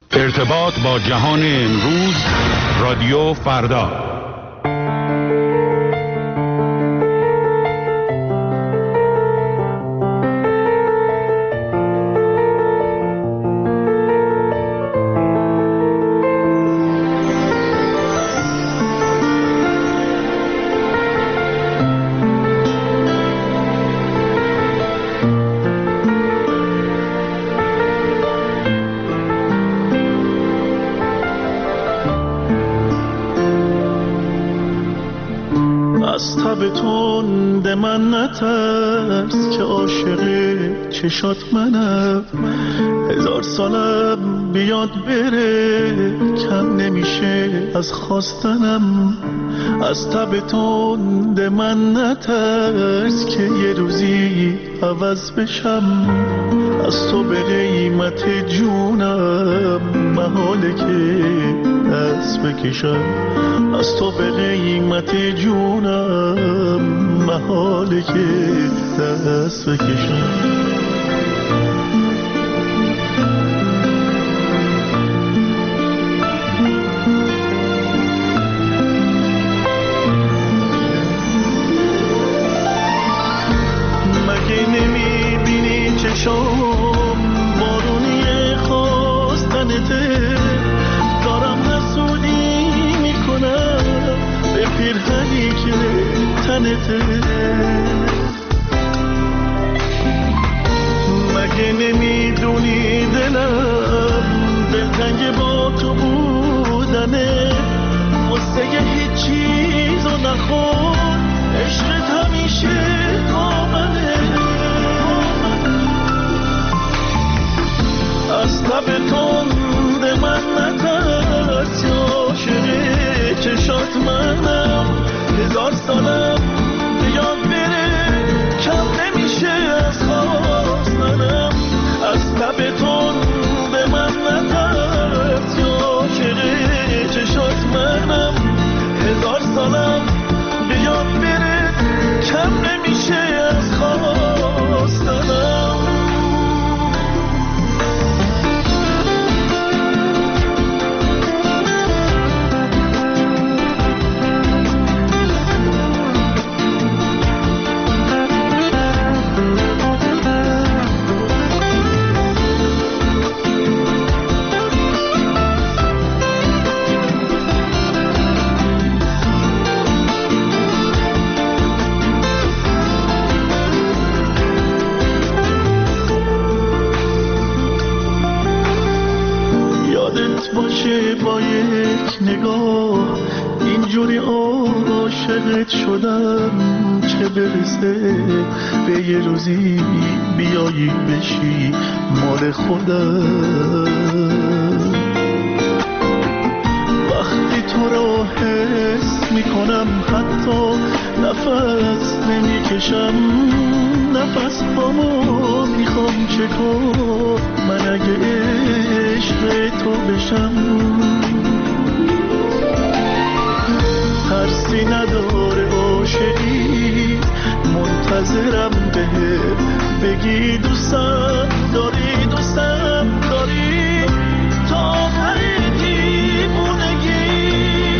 ارتباط با جهان امروز، رادیو فردا. من نترس که عاشق چشات منم، 1000 سالم بیاد بره کم نمیشه از خواستنم. از تب تند من نترس که یه روزی عوض بشم، از تو به قیمت جونم محاله که دست بکشم. از تو به قیمت جونم محاله که دست بکشم. مگه نمیبینی چشام بارونی خواستنته، دارم حسودی میکنم به پیرهنی که تنته. مگه نمیدونی دلم دلتنگ با تو بودنه، قصه هیچ چیزو نخور، عشقت همیشه کامله. از تب تند من نترس یا عاشق چشات منم، 1000 سالم بیاد بره کم نمیشه از خواستنم. از تب تند من نترس یا عاشق چشات منم، 1000 سالم بیاد بره کم نمیشه از خواستنم. با یک نگاه اینجوری عاشقت شدم، چه برسه به یه روزی بیایی بشی مال خودم. وقتی تو رو حس میکنم حتی نفس نمیکشم، نفس بامو میخوام چکار من اگه عشق تو بشم. ترسی نداره عاشقی، منتظرم بگی دوستم داری، دوستم داری تا آخر دیوونگی.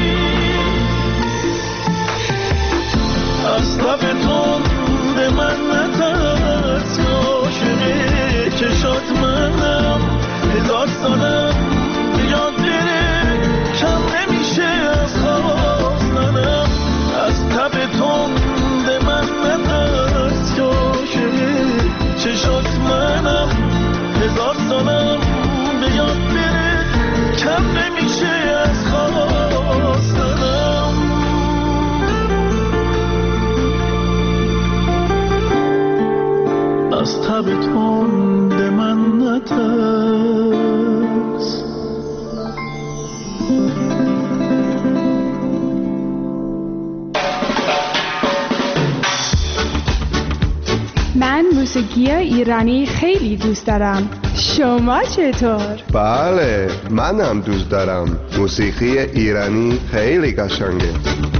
از لب تند من نترس یا عاشق چشات منم، 1000 سالم بیاد بره کم نمیشه از خواستنم. از تب تند من نترس یا عاشق چشات منم، 1000 سالم بیاد بره کم نمیشه از خواستنم. از تب تند من نترس. من موسیقی ایرانی خیلی دوست دارم. شما چطور؟ بله، منم دوست دارم. موسیقی ایرانی خیلی قشنگه.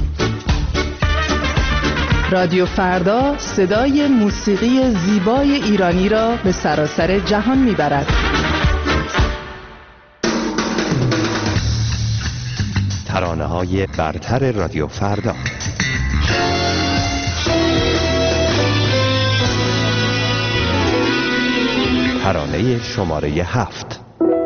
رادیو فردا صدای موسیقی زیبای ایرانی را به سراسر جهان میبرد. ترانه‌های برتر رادیو فردا. ترانه شماره 7.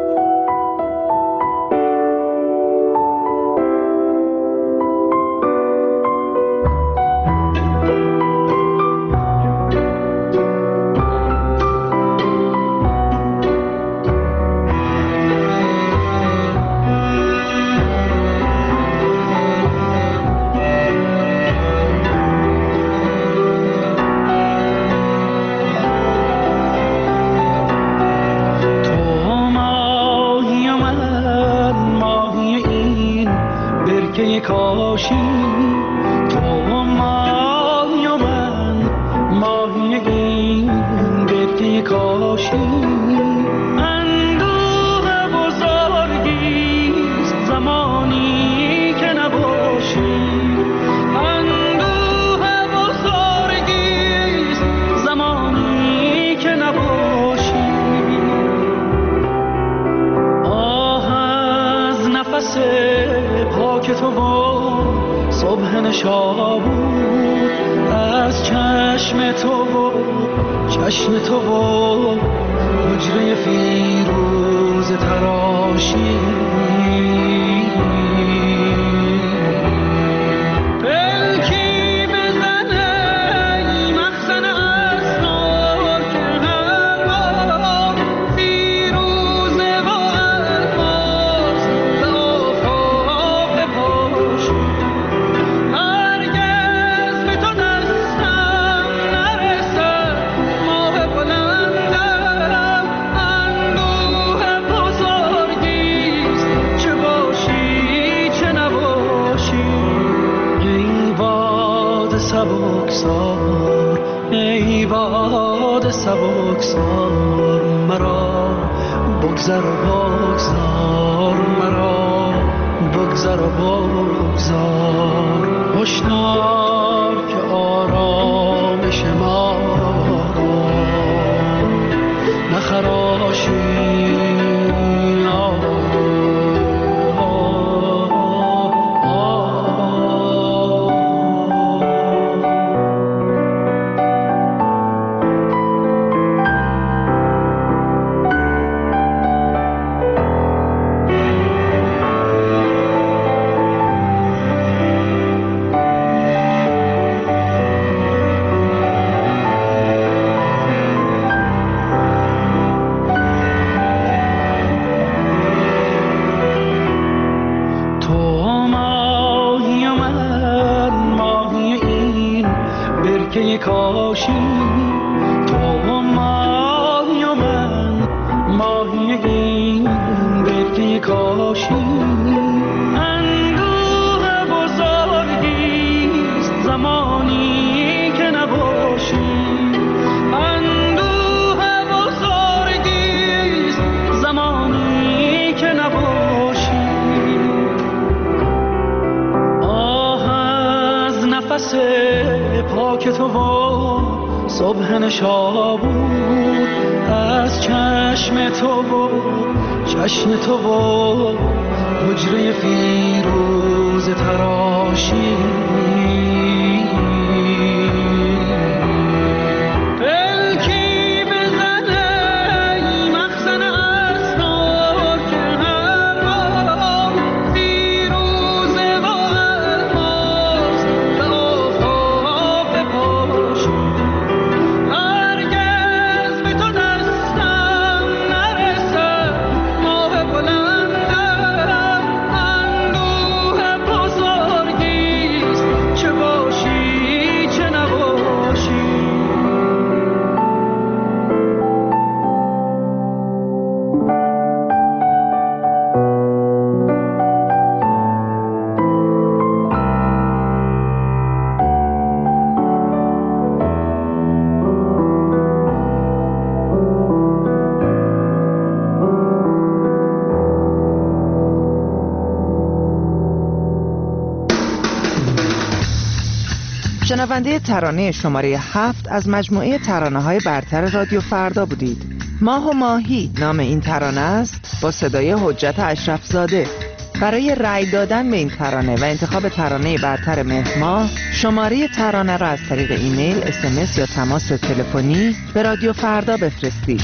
شنونده ترانه شماره 7 از مجموعه ترانه‌های برتر رادیو فردا بودید. ماه و ماهی نام این ترانه است با صدای حجت اشرفزاده. برای رأی دادن به این ترانه و انتخاب ترانه برتر مهر ماه، شماره ترانه را از طریق ایمیل، SMS یا تماس تلفنی به رادیو فردا بفرستید.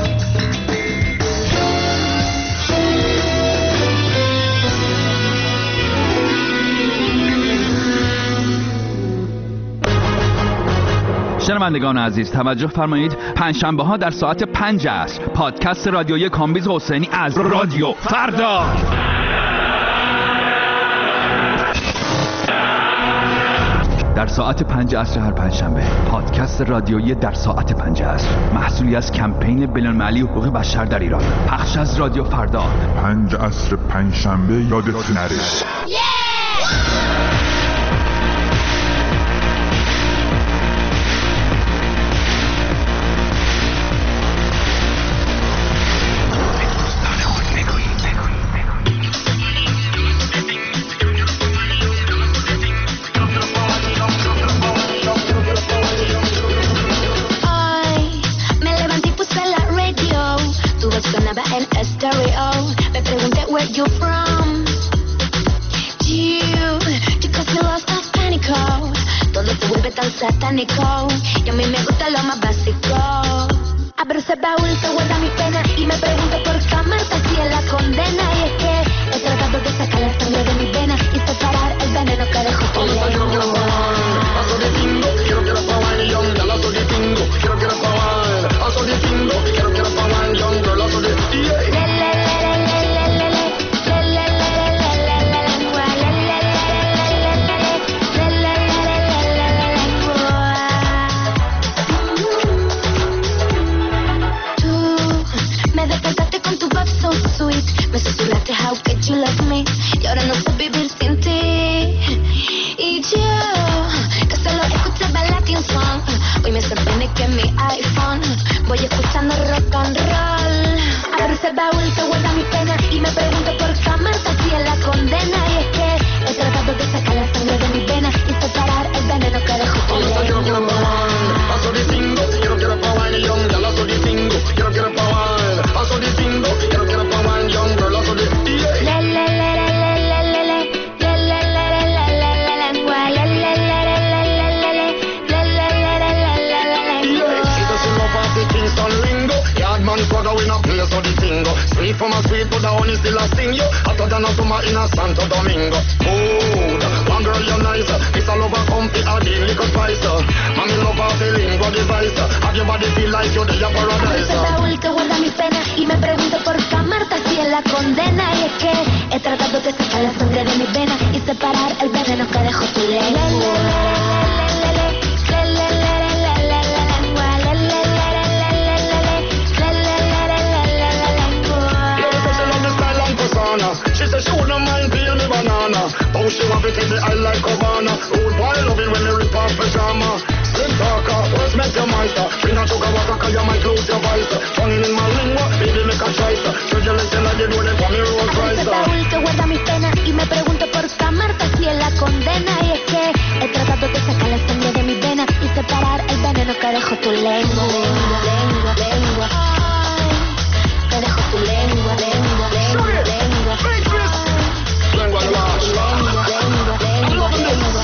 شنوندگان عزیز توجه فرمایید، پنجشنبه ها در ساعت 5 عصر پادکست رادیویی کامبیز حسینی از رادیو فردا. در ساعت 5 عصر هر پنجشنبه پادکست رادیویی در ساعت 5 عصر، محصولی از کمپین بین‌المللی حقوق بشر در ایران، پخش از رادیو فردا. 5 عصر پنجشنبه یادت نره. Satánico, y a mí me gusta lo más básico. Abro ese baúl que guarda mi pena y me pregunto por qué amarte así es la condena. Y es que he tratado de sacar la sangre de mis venas y separar el veneno que dejó tu lengua. Paso de tingo, quiero probar el young, ya la soy de tingo, quiero probar. Paso de tingo, quiero probar el young, ya la soy de tingo. Me susurraste how could you love me, y ahora no sé vivir sin ti. Y yo, que solo escuchaba Latin song, hoy me sorprende que en mi iPhone voy escuchando rock and roll. Abro ese baúl que guarda mi pena y me pregunto por qué amarte así es la condena. Y es que he tratado de sacar la sangre de mis venas y separar el veneno que dejó tu lengua. Paso de tingo, quiero probar el young, ya la soy de tingo, quiero probar. Paso de tingo, quiero probar el young. Sweet from a sweet, but the honey still a sting you. Hotter than a summer in a Santo Domingo. Food, one girl you're nice. It's all over comfy, a deal liquor spice. Mami love a feeling, what device. Have your body feel like you're the paradise. Ese baúl que guarda mi pena y me pregunto por qué amarte así es la condena. Y es que he tratado de sacar la sangre de mis venas y separar el veneno que dejó tu lengua. She said she wouldn't mind paying me banana. Oh, she want to take me I like Havana. Old boy love it when they rip off pajama. Slim talker, where's met your meister? Bring a sugar water cause you might lose your voice. Tongue in my lingua, baby make a choice. Should you listen I did when they call me Rolls Royce. Ese baúl que guarda mis penas y me pregunto por qué amarte así es la condena. Y es que he tratado de sacar la sangre de mis venas y separar el veneno que dejó tu lengua. Lengua, lengua, ay, que dejó tu lengua, lengua, lengua, lengua. Lengua, lengua, lengua, lengua, lengua.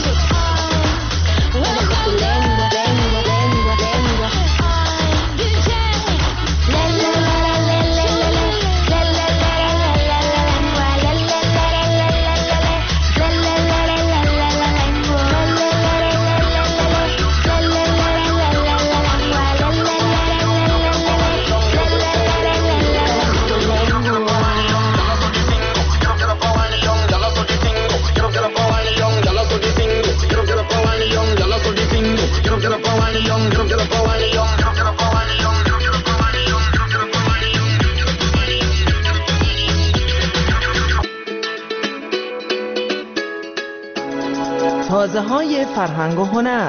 تازه‌های فرهنگ و هنر.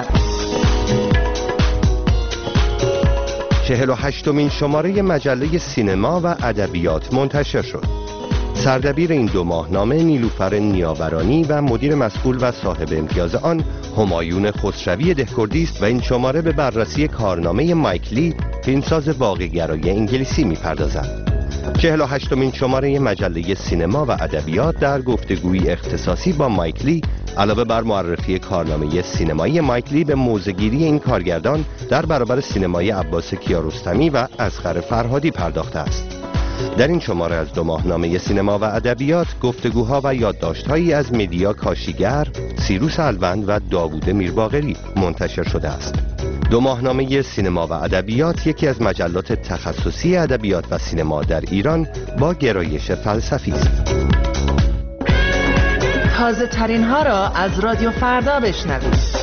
48مین شماره مجله سینما و ادبیات منتشر شد. سردبیر این 2 ماهنامه نیلوفر نیاورانی و مدیر مسئول و صاحب امتیاز آن همایون خسروی دهکردی است و این شماره به بررسی کارنامه مایک لی، فیلمساز واقع‌گرای انگلیسی می‌پردازد. 48مین شماره مجله سینما و ادبیات در گفتگویی اختصاصی با مایکلی علاوه بر معرفی کارنامه سینمایی مایکلی به موضع‌گیری این کارگردان در برابر سینمای عباس کیارستمی و اصغر فرهادی پرداخته است. در این شماره از 2 ماهنامه سینما و ادبیات گفتگوها و یادداشت‌هایی از مدیا کاشیگر، سیروس الوند و داوود میرباقری منتشر شده است. 2 ماهنامه سینما و ادبیات یکی از مجلات تخصصی ادبیات و سینما در ایران با گرایش فلسفی است. تازه ترین ها را از رادیو فردا بشنوید.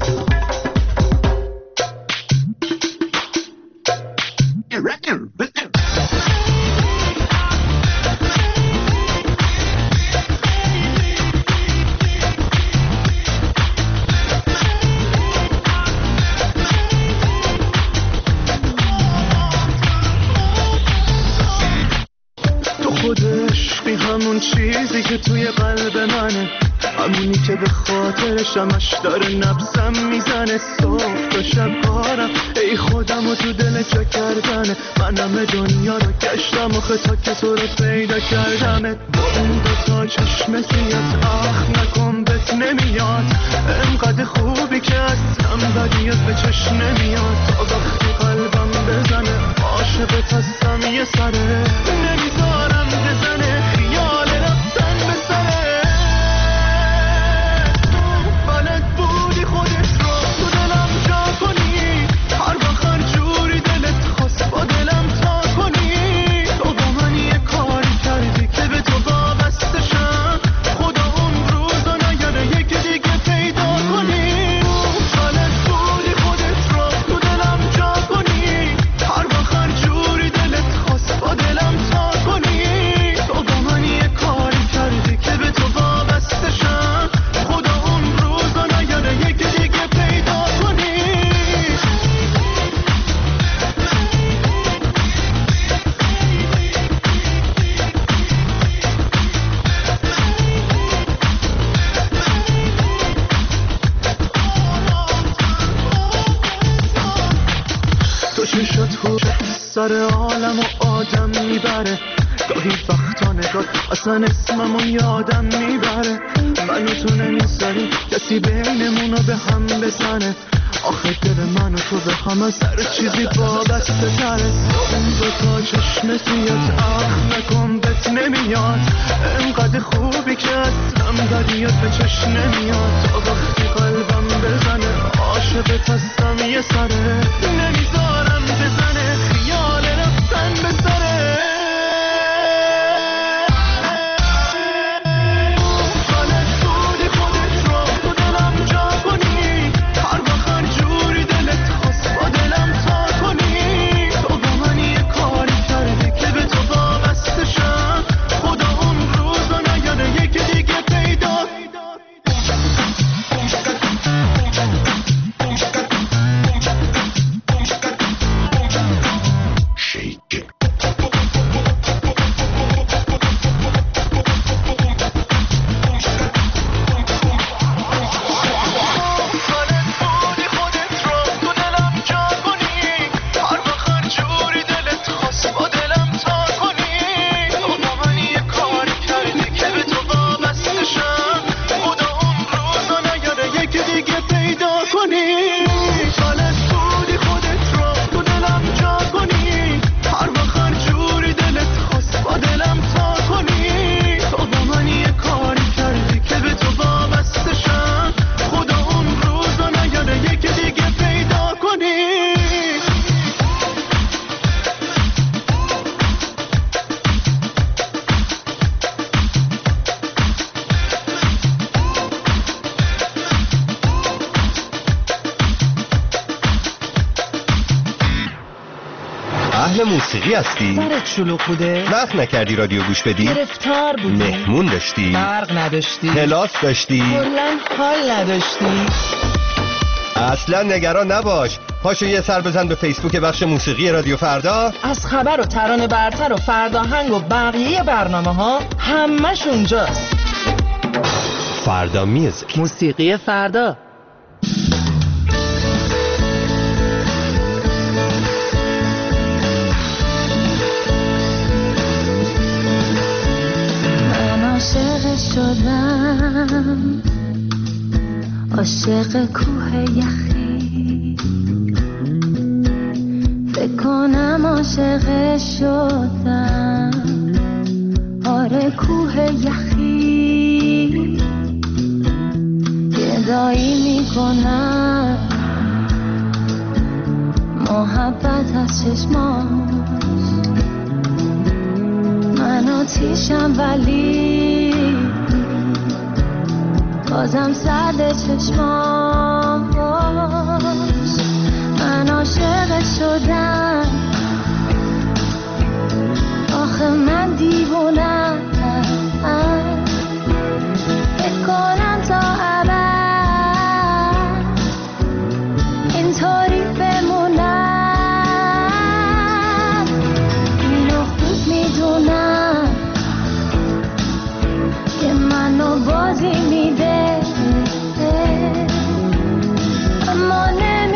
همون چیزی که توی قلب منه، همونی که به خاطرش همش داره نبضم میزنه. صبح تا شب کارم ای خودم و تو دل جا کردنه. من همه دنیا رو گشتم و خطا که تو رو پیدا کردمه. با اون 2 تا چشم سیات آخ نکن بهت نمیاد. انقدر خوبی که اصلا بدیت به چشم نمیاد. تا وقتی قلبم بزنه عاشقت هستم یه سره. نمیذارم بزنه خیال رفتن به سره. بلد بودی خودت رو تو دلم جا کنی. هر وقت هر جوری دلت خواست با دلم تا کنی. تو با من یه کاری کردی که به تو وابسته شم. خدا اون روزا نگره یکی دیگه پیدا کنی. بلد بودی خودت رو تو دلم جا کنی. هر وقت هر جوری دلت خواست با دلم تا کنی. تو با من یه کاری کردی که به تو وابسته شم. خدا اون روزا نگره یکی دیگه پیدا کنی. تو چشات خوش سر عالم و آدم میبره. گاهی وقتا نگاه اصلا اسممو یادم میبره. منو تو نمیذاری کسی بینمونو به هم بزنه. آخه دل من و تو به هم از هر چیزی وابسته تره. اون 2 تا چشم سیات آخ نکن بهت نمیاد. انقدر خوبی که اصلا بدیت به چشم نمیاد. تا وقتی قلبم بزنه عاشقت هستم یه سره. نمیذارم بزنه خیال رفتن به سره. اهل موسیقی هستی؟ سرت شلوغ بوده؟ وقت نکردی رادیو گوش بدی؟ گرفتار بودی؟ مهمون داشتی؟ برق نداشتی؟ کلاس داشتی؟ کلاً حال نداشتی؟ اصلا نگران نباش. پاشو یه سر بزن به فیسبوک بخش موسیقی رادیو فردا. از خبر و ترانه برتر و فرداهنگ و بقیه برنامه ها همش اونجاست. فردا میوزیک، موسیقی فردا. شدم عاشق کوه یخی فکر کنم عاشق شدم آره کوه یخی گدایی میکنم محبت از چشماش من آتیشم ولی بازم سرد چشمام باش من عاشق شدم آخه من دیوونم فکر کنم تا ابد اینطوری بمونم اینو خوب میدونم که منو بازی میده اما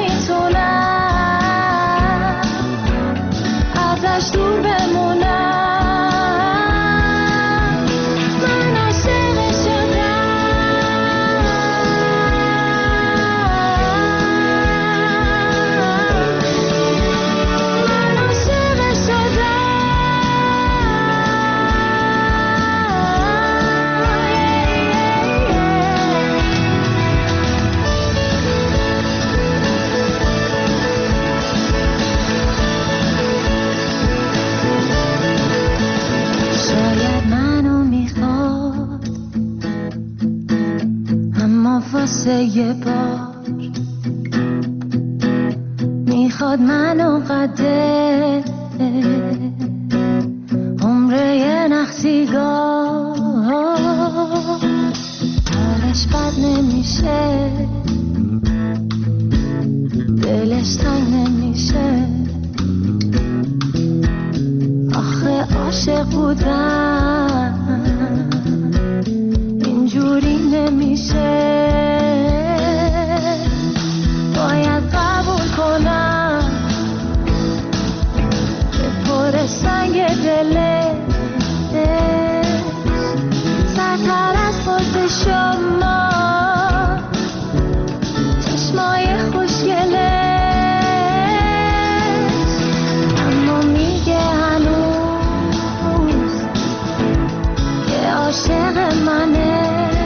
نمیتونم ازش دور بمونم من عاشق شدم من عاشق شدم شاید منو میخواد اما واسه یه بار میخواد منو قده عمره یه نخسیگاه حالش بد نمیشه دلش تنگ نمیشه آخه عاشق بودم اینجوری نمیشه باید قبول کنم به پر سنگ دلش سرتر از خود شما چشمای خوشگلش اما میگه هنوز که عاشق منه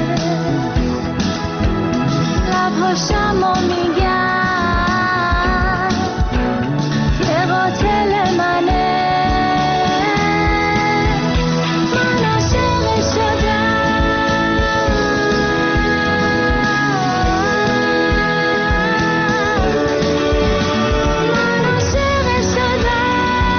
لبهاشمو میگن که قاتل منه من عاشق شدم من عاشق شدم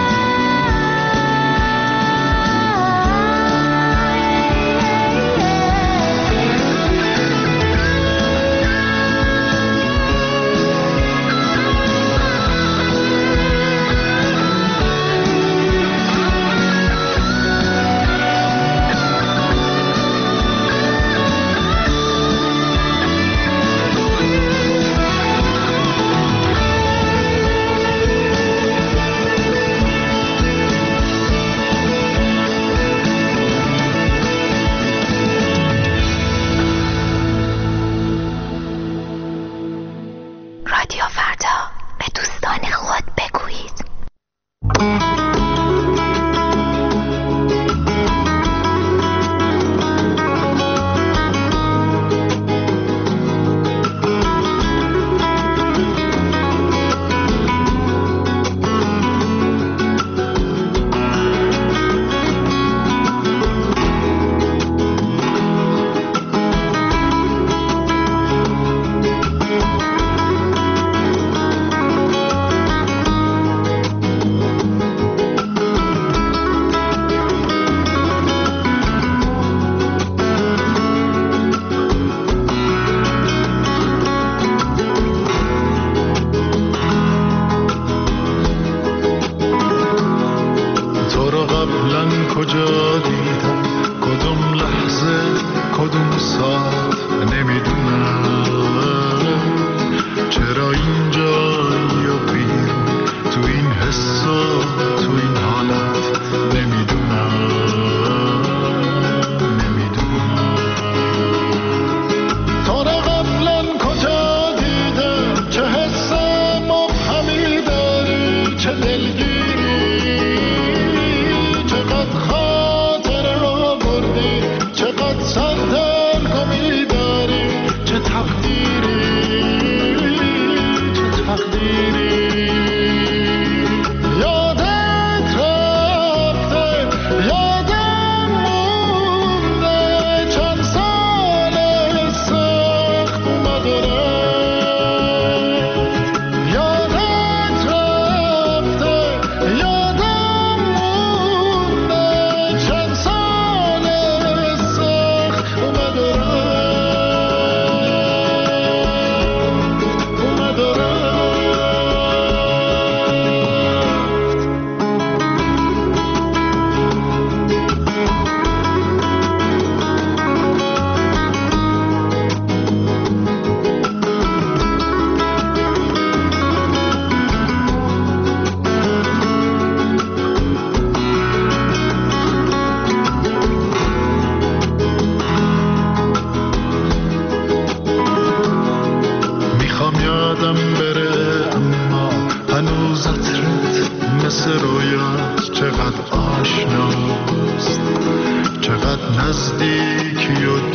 رادیو فردا به دوستان خود بگویید کجا دیدم کدوم لحظه کدوم ساعت نمیدونم چرا اینجا یا بیرون تو این حس و تو این حالت نمیدونم نزدیکی و